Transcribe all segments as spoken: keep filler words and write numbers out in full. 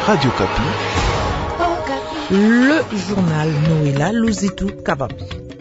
Radio Kapi. Le journal Noëlla Luzitu Kabapi.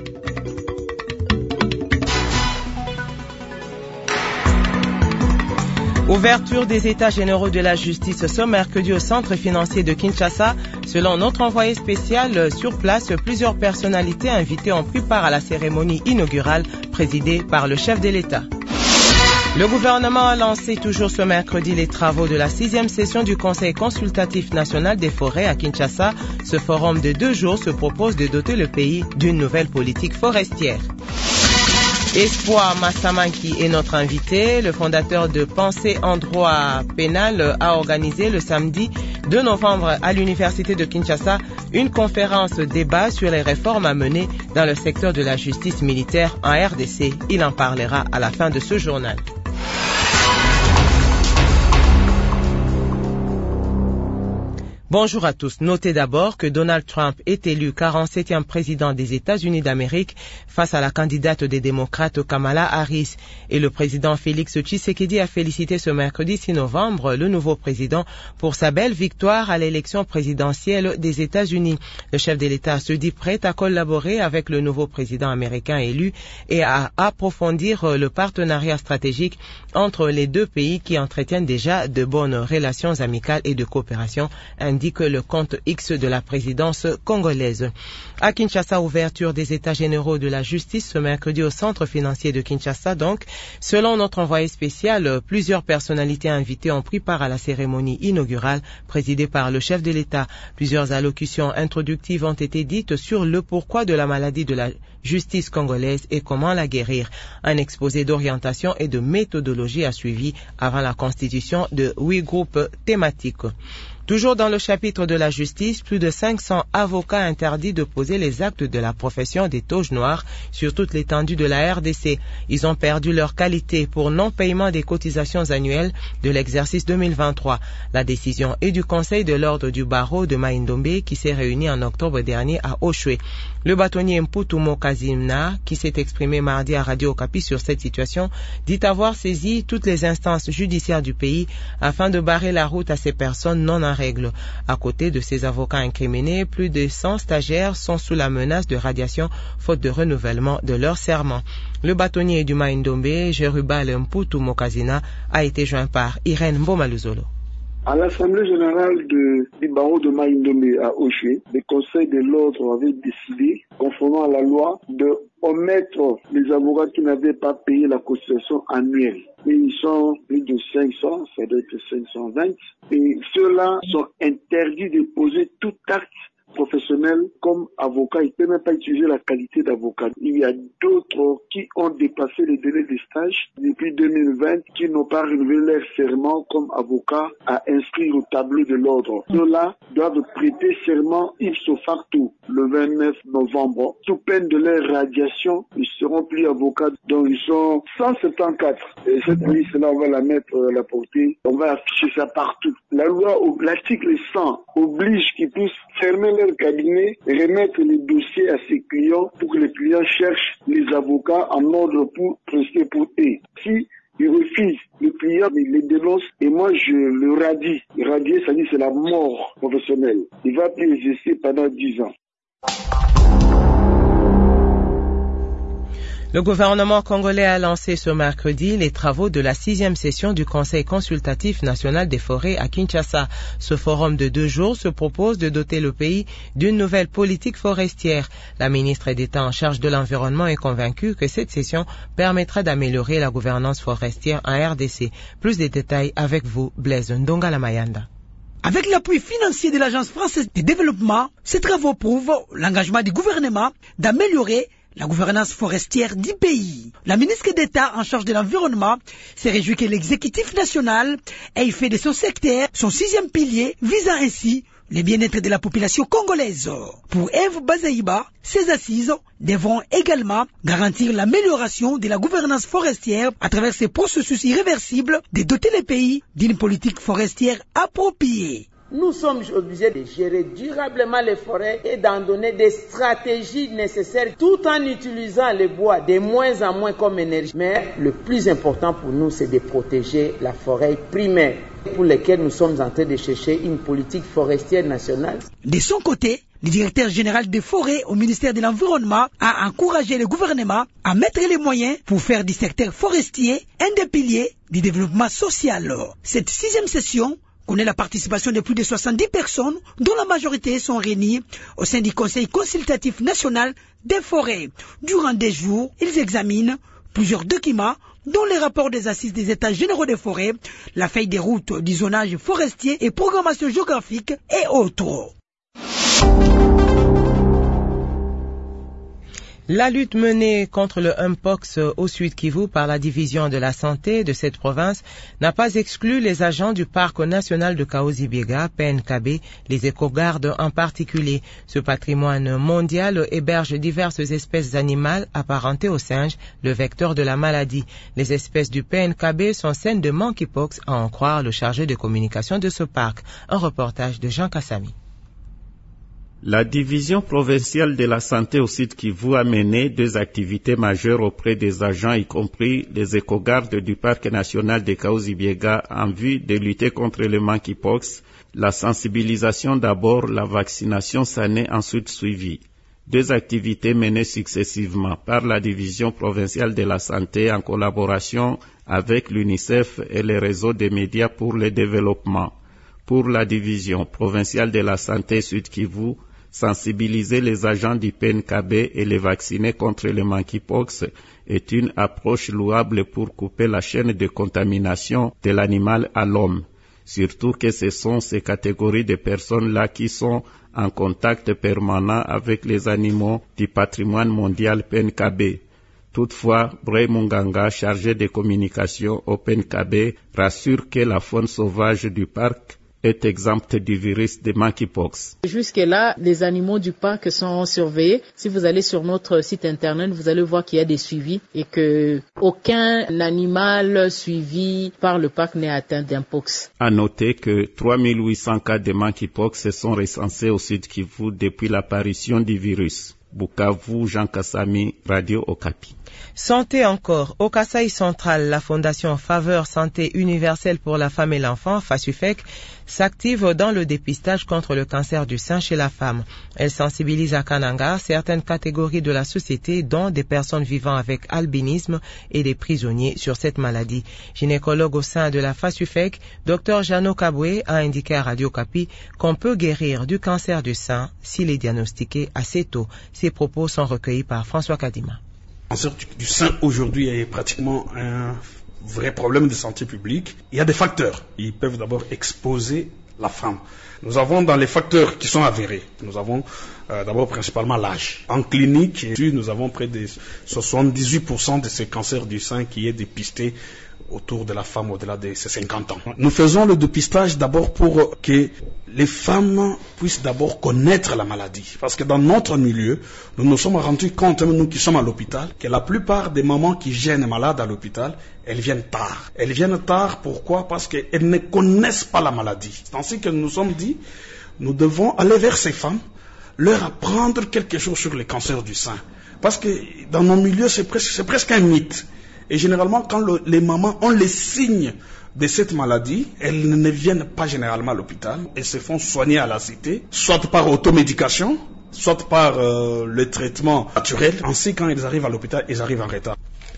Ouverture des états généraux de la justice ce mercredi au centre financier de Kinshasa. Selon notre envoyé spécial sur place, plusieurs personnalités invitées ont pris part à la cérémonie inaugurale présidée par le chef de l'État. Le gouvernement a lancé toujours ce mercredi les travaux de la sixième session du Conseil consultatif national des forêts à Kinshasa. Ce forum de deux jours se propose de doter le pays d'une nouvelle politique forestière. Espoir Massamanki est notre invité. Le fondateur de Pensée en droit pénal a organisé le samedi deux novembre à l'université de Kinshasa une conférence débat sur les réformes à mener dans le secteur de la justice militaire en R D C. Il en parlera à la fin de ce journal. Bonjour à tous. Notez d'abord que Donald Trump est élu quarante-septième président des États-Unis d'Amérique face à la candidate des démocrates Kamala Harris. Et le président Félix Tshisekedi a félicité ce mercredi six novembre le nouveau président pour sa belle victoire à l'élection présidentielle des États-Unis. Le chef de l'État se dit prêt à collaborer avec le nouveau président américain élu et à approfondir le partenariat stratégique entre les deux pays qui entretiennent déjà de bonnes relations amicales et de coopération, indique le compte X de la présidence congolaise. À Kinshasa, ouverture des états généraux de la justice ce mercredi au centre financier de Kinshasa. Donc, selon notre envoyé spécial, plusieurs personnalités invitées ont pris part à la cérémonie inaugurale présidée par le chef de l'État. Plusieurs allocutions introductives ont été dites sur le pourquoi de la maladie de la justice congolaise et comment la guérir. Un exposé d'orientation et de méthodologie a suivi avant la constitution de huit groupes thématiques. Toujours dans le chapitre de la justice, plus de cinq cents avocats interdits de poser les actes de la profession des toges noires sur toute l'étendue de la R D C. Ils ont perdu leur qualité pour non-paiement des cotisations annuelles de l'exercice deux mille vingt-trois. La décision est du Conseil de l'ordre du barreau de Maïndombe qui s'est réuni en octobre dernier à Oshwe. Le bâtonnier Mputumo Kazimna, qui s'est exprimé mardi à Radio Kapi sur cette situation, dit avoir saisi toutes les instances judiciaires du pays afin de barrer la route à ces personnes non en règle. À côté de ces avocats incriminés, plus de cent stagiaires sont sous la menace de radiation faute de renouvellement de leur serment. Le bâtonnier du Maïndombe, Jerubal Mputumo Kazina, a été joint par Irène Mbomaluzolo. À l'Assemblée générale de, du barreau de Maïndombe à Oshwe, le Conseil de l'ordre avait décidé, conformément à la loi, de omettre les avocats qui n'avaient pas payé la cotisation annuelle. Mais ils sont plus de cinq cents, ça doit être cinq cent vingt, et ceux-là sont interdits de poser tout acte professionnel comme avocat. Ils ne peuvent même pas utiliser la qualité d'avocat. Il y a d'autres qui ont dépassé les délais de stage depuis deux mille vingt, qui n'ont pas renouvelé leur serment comme avocat à inscrire au tableau de l'ordre. Ceux-là doivent prêter serment ipso facto le vingt-neuf novembre. Sous peine de leur radiation, ils seront plus avocats. Donc ils sont cent soixante-quatrième. Et cette liste-là, on va la mettre à la portée. On va afficher ça partout. La loi, l'article cent, oblige qu'ils puissent fermer leur cabinet et remettre les dossiers à ses clients pour que les clients cherchent les avocats en ordre pour prester pour eux. Si ils refusent, le client il les dénonce et moi je le radie. Radier, ça dit c'est la mort professionnelle. Il va plus exercer pendant dix ans. Le gouvernement congolais a lancé ce mercredi les travaux de la sixième session du Conseil consultatif national des forêts à Kinshasa. Ce forum de deux jours se propose de doter le pays d'une nouvelle politique forestière. La ministre d'État en charge de l'environnement est convaincue que cette session permettra d'améliorer la gouvernance forestière en R D C. Plus de détails avec vous, Blaise Ndongala-Mayanda. Avec l'appui financier de l'Agence française de développement, ces travaux prouvent l'engagement du gouvernement d'améliorer la gouvernance forestière du pays. La ministre d'État en charge de l'environnement s'est réjouie que l'exécutif national ait fait de son secteur son sixième pilier, visant ainsi le bien-être de la population congolaise. Pour Eve Bazaïba, ces assises devront également garantir l'amélioration de la gouvernance forestière à travers ces processus irréversibles de doter le pays d'une politique forestière appropriée. Nous sommes obligés de gérer durablement les forêts et d'en donner des stratégies nécessaires tout en utilisant le bois de moins en moins comme énergie. Mais le plus important pour nous, c'est de protéger la forêt primaire. pour lesquels nous sommes en train de chercher une politique forestière nationale. De son côté, le directeur général des forêts au ministère de l'Environnement a encouragé le gouvernement à mettre les moyens pour faire du secteur forestier un des piliers du développement social. Cette sixième session connaît la participation de plus de soixante-dix personnes, dont la majorité sont réunies au sein du Conseil consultatif national des forêts. Durant des jours, ils examinent plusieurs documents, dont les rapports des assises des États généraux des forêts, la feuille des routes du zonage forestier et programmation géographique et autres. La lutte menée contre le Mpox au Sud Kivu par la division de la santé de cette province n'a pas exclu les agents du parc national de Kahuzi-Biega, P N K B, les éco-gardes en particulier. Ce patrimoine mondial héberge diverses espèces animales apparentées aux singes, le vecteur de la maladie. Les espèces du P N K B sont saines de monkeypox, à en croire le chargé de communication de ce parc. Un reportage de Jean Kassami. La division provinciale de la santé au Sud Kivu a mené deux activités majeures auprès des agents, y compris les éco-gardes du parc national de Kahuzi-Biega, en vue de lutter contre le monkeypox. La sensibilisation d'abord, la vaccination s'en est ensuite suivie. Deux activités menées successivement par la division provinciale de la santé en collaboration avec l'UNICEF et les réseaux des médias pour le développement. Pour la division provinciale de la santé Sud Kivu, sensibiliser les agents du P N K B et les vacciner contre le monkeypox est une approche louable pour couper la chaîne de contamination de l'animal à l'homme. Surtout que ce sont ces catégories de personnes-là qui sont en contact permanent avec les animaux du patrimoine mondial P N K B. Toutefois, Bray Munganga, chargé de communication au P N K B, rassure que la faune sauvage du parc est exempte du virus de monkeypox. Jusque-là, les animaux du parc sont surveillés. Si vous allez sur notre site internet, vous allez voir qu'il y a des suivis et que aucun animal suivi par le parc n'est atteint d'Mpox. À noter que trois mille huit cents cas de monkeypox se sont recensés au Sud Kivu depuis l'apparition du virus. Bukavu, Jean Kassami, Radio Okapi. Santé encore. Au Kasaï central, la Fondation Faveur Santé Universelle pour la Femme et l'Enfant, FASUFEC, s'active dans le dépistage contre le cancer du sein chez la femme. Elle sensibilise à Kananga certaines catégories de la société, dont des personnes vivant avec albinisme et des prisonniers sur cette maladie. Gynécologue au sein de la FASUFEC, Dr Jano Kabwe a indiqué à Radio Okapi qu'on peut guérir du cancer du sein s'il est diagnostiqué assez tôt. Ses propos sont recueillis par François Kadima. Le cancer du sein aujourd'hui est pratiquement un vrai problème de santé publique. Il y a des facteurs. Ils peuvent d'abord exposer la femme. Nous avons dans les facteurs qui sont avérés, nous avons euh, d'abord principalement l'âge. En clinique, nous avons près de soixante-dix-huit pour cent de ces cancers du sein qui est dépisté autour de la femme au-delà de ses cinquante ans. Nous faisons le dépistage d'abord pour que les femmes puissent d'abord connaître la maladie. Parce que dans notre milieu, nous nous sommes rendus compte, nous qui sommes à l'hôpital, que la plupart des mamans qui gênent malades à l'hôpital, elles viennent tard. Elles viennent tard, pourquoi? Parce qu'elles ne connaissent pas la maladie. C'est ainsi que nous nous sommes dit, nous devons aller vers ces femmes, leur apprendre quelque chose sur les cancers du sein. Parce que dans nos milieux, c'est presque, c'est presque un mythe. Et généralement, quand le, les mamans ont les signes de cette maladie, elles ne viennent pas généralement à l'hôpital. Elles se font soigner à la cité, soit par automédication, soit par euh, le traitement naturel. Ainsi, quand elles arrivent à l'hôpital, elles arrivent en retard.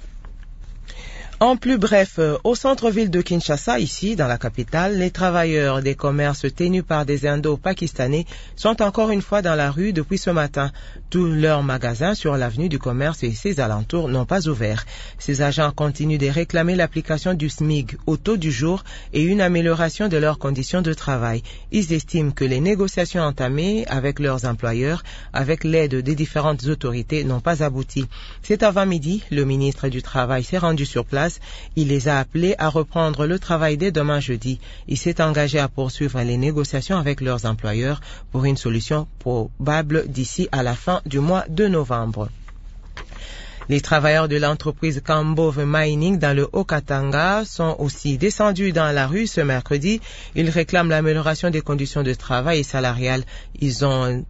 En plus bref, au centre-ville de Kinshasa, ici, dans la capitale, les travailleurs des commerces tenus par des Indo-Pakistanais sont encore une fois dans la rue depuis ce matin. Tous leurs magasins sur l'avenue du commerce et ses alentours n'ont pas ouvert. Ces agents continuent de réclamer l'application du S M I G au taux du jour et une amélioration de leurs conditions de travail. Ils estiment que les négociations entamées avec leurs employeurs, avec l'aide des différentes autorités, n'ont pas abouti. Cet avant-midi, le ministre du Travail s'est rendu sur place. Il les a appelés à reprendre le travail dès demain jeudi. Il s'est engagé à poursuivre les négociations avec leurs employeurs pour une solution probable d'ici à la fin du mois de novembre. Les travailleurs de l'entreprise Kambove Mining dans le Haut-Katanga sont aussi descendus dans la rue ce mercredi. Ils réclament l'amélioration des conditions de travail et salariales. Ils ont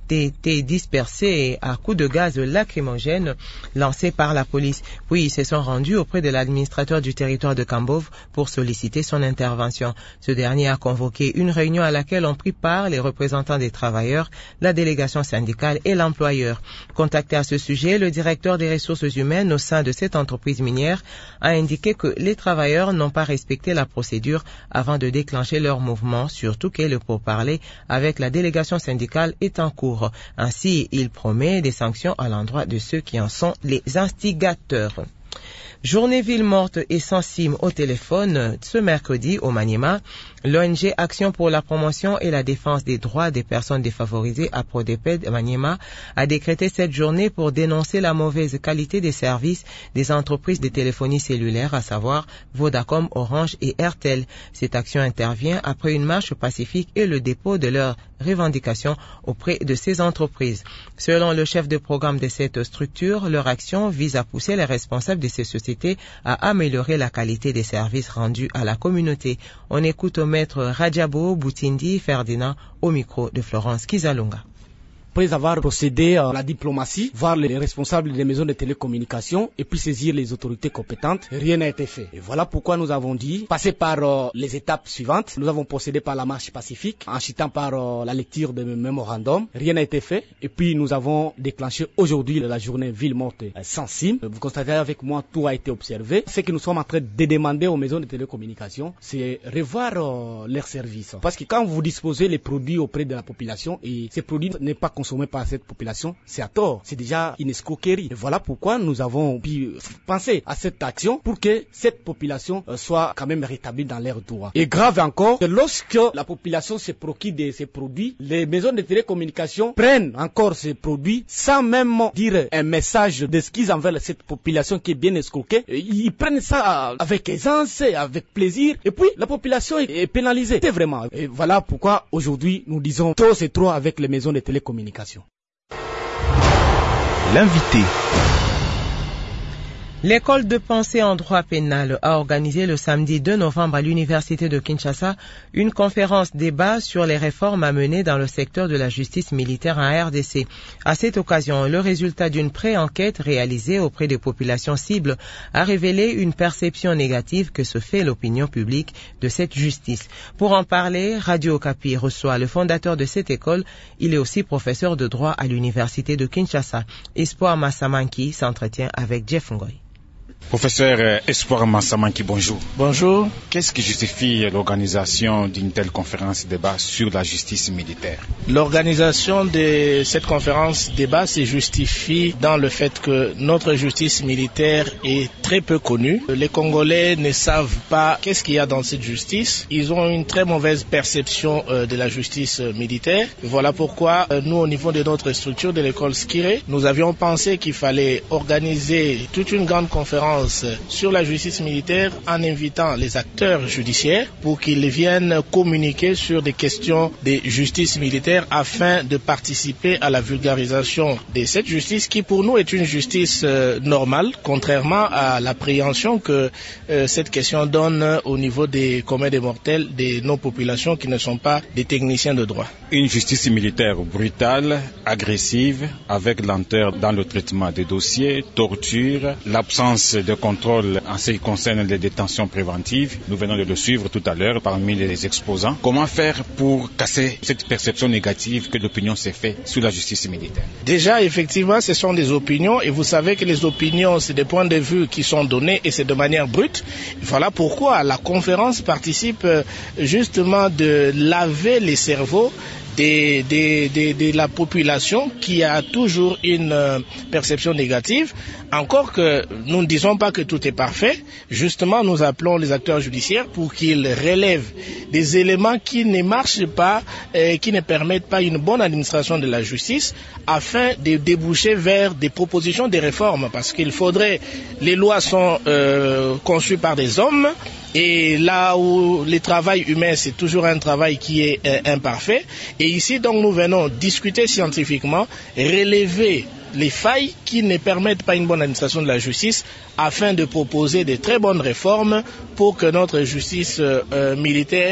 été dispersés à coups de gaz lacrymogène lancés par la police. Puis ils se sont rendus auprès de l'administrateur du territoire de Kambove pour solliciter son intervention. Ce dernier a convoqué une réunion à laquelle ont pris part les représentants des travailleurs, la délégation syndicale et l'employeur. Contacté à ce sujet, le directeur des ressources humaines au sein de cette entreprise minière a indiqué que les travailleurs n'ont pas respecté la procédure avant de déclencher leur mouvement, surtout que le pourparler avec la délégation syndicale est en cours. Ainsi, il promet des sanctions à l'endroit de ceux qui en sont les instigateurs. Journée ville morte et sans cime au téléphone ce mercredi au Maniema. L'O N G Action pour la promotion et la défense des droits des personnes défavorisées à Prodeped Maniema a décrété cette journée pour dénoncer la mauvaise qualité des services des entreprises de téléphonie cellulaire, à savoir Vodacom, Orange et Airtel. Cette action intervient après une marche pacifique et le dépôt de leurs revendications auprès de ces entreprises. Selon le chef de programme de cette structure, leur action vise à pousser les responsables de ces sociétés à améliorer la qualité des services rendus à la communauté. On écoute au maître Rajabo Boutindi Ferdinand au micro de Florence Kizalunga. Après avoir procédé à la diplomatie, voir les responsables des maisons de télécommunications et puis saisir les autorités compétentes, rien n'a été fait. Et voilà pourquoi nous avons dit passer par euh, les étapes suivantes. Nous avons procédé par la marche pacifique, en citant par euh, la lecture de mémorandum. Rien n'a été fait. Et puis nous avons déclenché aujourd'hui la journée ville morte euh, sans cime. Vous constatez avec moi, tout a été observé. Ce que nous sommes en train de demander aux maisons de télécommunications, c'est revoir euh, leurs services. Parce que quand vous disposez les produits auprès de la population et ces produits n'est pas consommés par cette population, c'est à tort. C'est déjà une escroquerie. Et voilà pourquoi nous avons pu penser à cette action pour que cette population soit quand même rétablie dans leurs droits. Et grave encore, que lorsque la population se procure de ces produits, les maisons de télécommunications prennent encore ces produits sans même dire un message d'excuse envers cette population qui est bien escroquée. Ils prennent ça avec aisance, avec plaisir, et puis la population est pénalisée. C'est vraiment. Et voilà pourquoi aujourd'hui nous disons trop c'est trop avec les maisons de télécommunications. L'invité. L'école de pensée en droit pénal a organisé le samedi deux novembre à l'université de Kinshasa une conférence débat sur les réformes à mener dans le secteur de la justice militaire en R D C. À cette occasion, le résultat d'une pré-enquête réalisée auprès des populations cibles a révélé une perception négative que se fait l'opinion publique de cette justice. Pour en parler, Radio Okapi reçoit le fondateur de cette école. Il est aussi professeur de droit à l'université de Kinshasa. Espoir Massamanki s'entretient avec Jeff Ngoy. Professeur Espoir Massamanki, bonjour. Bonjour. Qu'est-ce qui justifie l'organisation d'une telle conférence débat sur la justice militaire? L'organisation de cette conférence débat se justifie dans le fait que notre justice militaire est très peu connue. Les Congolais ne savent pas qu'est-ce qu'il y a dans cette justice. Ils ont une très mauvaise perception de la justice militaire. Voilà pourquoi nous, au niveau de notre structure de l'école Skiré, nous avions pensé qu'il fallait organiser toute une grande conférence sur la justice militaire en invitant les acteurs judiciaires pour qu'ils viennent communiquer sur des questions de justice militaire afin de participer à la vulgarisation de cette justice qui pour nous est une justice euh, normale, contrairement à l'appréhension que euh, cette question donne au niveau des communs des mortels de nos populations qui ne sont pas des techniciens de droit. Une justice militaire brutale, agressive, avec lenteur dans le traitement des dossiers, torture, l'absence de contrôle en ce qui concerne les détentions préventives. Nous venons de le suivre tout à l'heure parmi les exposants. Comment faire pour casser cette perception négative que l'opinion s'est faite sur la justice militaire? Déjà, effectivement, ce sont des opinions et vous savez que les opinions, c'est des points de vue qui sont donnés et c'est de manière brute. Voilà pourquoi la conférence participe justement de laver les cerveaux De, de, de, de la population qui a toujours une euh, perception négative. Encore que nous ne disons pas que tout est parfait, justement nous appelons les acteurs judiciaires pour qu'ils relèvent des éléments qui ne marchent pas et qui ne permettent pas une bonne administration de la justice afin de déboucher vers des propositions de réformes, parce qu'il faudrait, les lois sont euh, conçues par des hommes. Et là où le travail humain, c'est toujours un travail qui est euh, imparfait. Et ici, donc, nous venons discuter scientifiquement, relever les failles qui ne permettent pas une bonne administration de la justice afin de proposer de très bonnes réformes pour que notre justice euh, militaire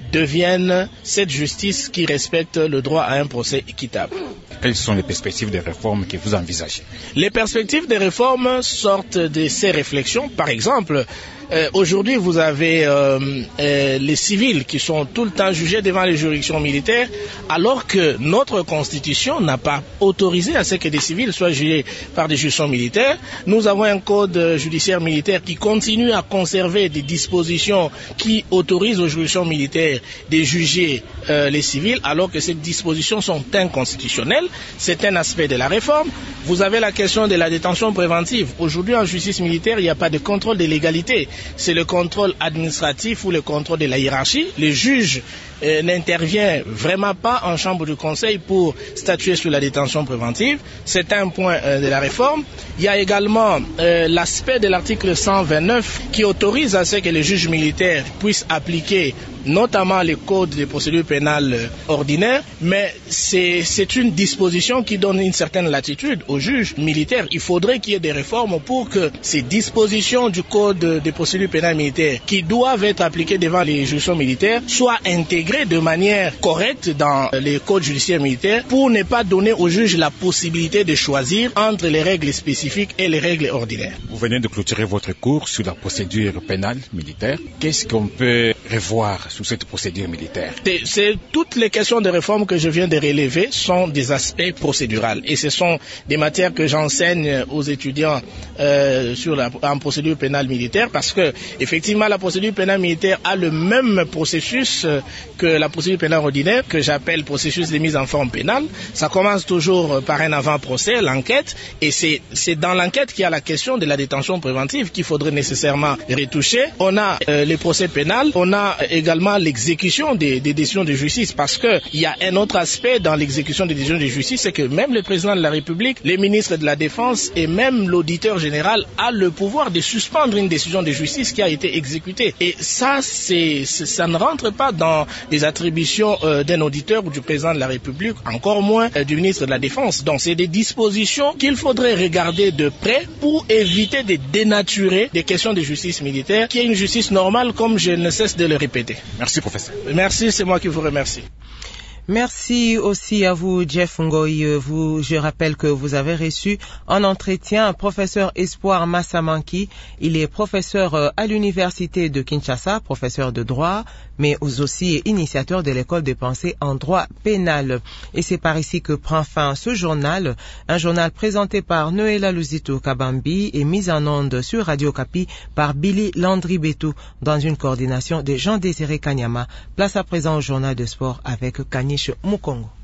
devienne cette justice qui respecte le droit à un procès équitable. Quelles sont les perspectives de réforme que vous envisagez? Les perspectives de réforme sortent de ces réflexions. Par exemple, Euh, aujourd'hui, vous avez euh, euh, les civils qui sont tout le temps jugés devant les juridictions militaires, alors que notre constitution n'a pas autorisé à ce que des civils soient jugés par des juridictions militaires. Nous avons un code judiciaire militaire qui continue à conserver des dispositions qui autorisent aux juridictions militaires de juger euh, les civils, alors que ces dispositions sont inconstitutionnelles. C'est un aspect de la réforme. Vous avez la question de la détention préventive. Aujourd'hui, en justice militaire, il n'y a pas de contrôle de légalité. C'est le contrôle administratif ou le contrôle de la hiérarchie. Les juges euh, n'interviennent vraiment pas en chambre du conseil pour statuer sur la détention préventive. C'est un point euh, de la réforme. Il y a également euh, l'aspect de l'article cent vingt-neuf qui autorise à ce que les juges militaires puissent appliquer notamment les codes de procédure pénale ordinaire, mais c'est, c'est une disposition qui donne une certaine latitude aux juges militaires. Il faudrait qu'il y ait des réformes pour que ces dispositions du code de procédure pénale militaire qui doivent être appliquées devant les juridictions militaires soient intégrées de manière correcte dans les codes judiciaires militaires pour ne pas donner aux juges la possibilité de choisir entre les règles spécifiques et les règles ordinaires. Vous venez de clôturer votre cours sur la procédure pénale militaire. Qu'est-ce qu'on peut revoir sous cette procédure militaire? C'est, c'est toutes les questions de réforme que je viens de relever sont des aspects procéduraux et ce sont des matières que j'enseigne aux étudiants euh, sur la, en procédure pénale militaire parce que effectivement la procédure pénale militaire a le même processus euh, que la procédure pénale ordinaire que j'appelle processus de mise en forme pénale. Ça commence toujours par un avant-procès, l'enquête, et c'est, c'est dans l'enquête qu'il y a la question de la détention préventive qu'il faudrait nécessairement retoucher. On a euh, les procès pénals, on a également l'exécution des, des décisions de justice parce que il y a un autre aspect dans l'exécution des décisions de justice, c'est que même le président de la République, les ministres de la Défense et même l'auditeur général a le pouvoir de suspendre une décision de justice qui a été exécutée. Et ça, c'est, c'est ça ne rentre pas dans les attributions euh, d'un auditeur ou du président de la République, encore moins euh, du ministre de la Défense. Donc c'est des dispositions qu'il faudrait regarder de près pour éviter de dénaturer des questions de justice militaire, qui est une justice normale comme je ne cesse de le répéter. Merci professeur. Merci, c'est moi qui vous remercie. Merci aussi à vous, Jeff Ngoy. Vous, je rappelle que vous avez reçu en entretien professeur Espoir Massamanki. Il est professeur à l'université de Kinshasa, professeur de droit, mais aussi initiateur de l'école de pensée en droit pénal. Et c'est par ici que prend fin ce journal, un journal présenté par Noëlla Luzito Kabambi et mis en onde sur Radio Kapi par Billy Landry-Betou dans une coordination de Jean-Désiré Kanyama. Place à présent au journal de sport avec Kanish Mukongo.